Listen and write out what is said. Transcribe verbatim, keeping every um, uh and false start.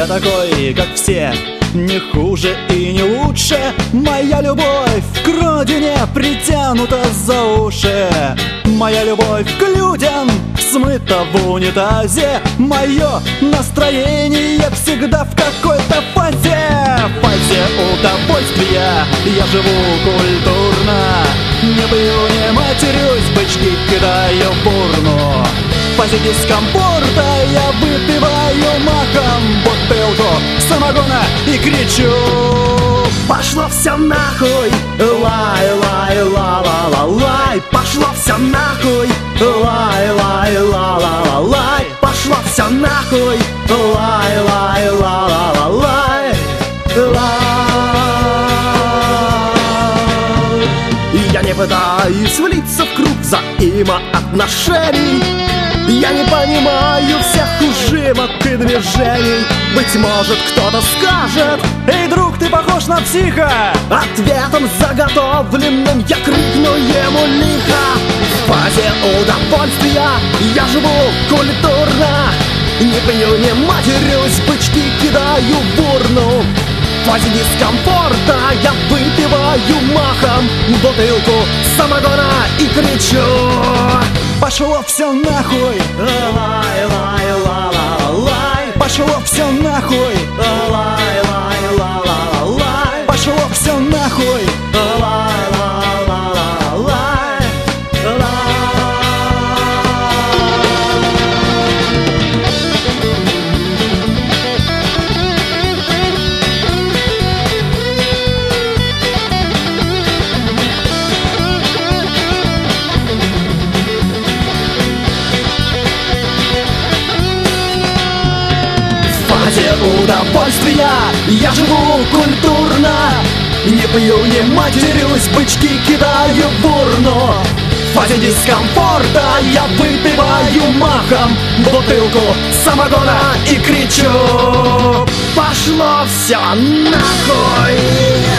Я такой, как все, не хуже и не лучше. Моя любовь к родине притянута за уши. Моя любовь к людям смыта в унитазе. Мое настроение всегда в какой-то фазе. В фазе удовольствия я живу культурно. Не пью, не матерюсь, бычки кидаю в урну. В фазе дискомфорта я выпиваю махом бутылку самогона и кричу: пошло все нахуй, лай, лай, ла, ла, ла, лай. Пошло все нахуй, лай, лай, ла, ла, ла, лай. Пошло все нахуй, лай, лай, ла, ла, ла, лай, лай. Я не пытаюсь влиться в круг взаимоотношений. Я не понимаю всех ужимок и движений. Быть может, кто-то скажет: эй, друг, ты похож на психа. Ответом заготовленным я крикну ему лихо. В фазе удовольствия я живу культурно. Не пью, не матерюсь, бычки кидаю в урну. В фазе дискомфорта я выпиваю махом бутылку самогона и кричу: пошло все нахуй, лай, лай, ла, ла, лай. Пошло все нахуй, лай, лай, ла, ла, лай. Пошло все нахуй, лай, лай, ла, ла, лай, лай. Удовольствия я живу культурно. Не пью, не матерюсь, бычки кидаю в урну. В фазе дискомфорта я выпиваю махом бутылку самогона и кричу: пошло все нахуй.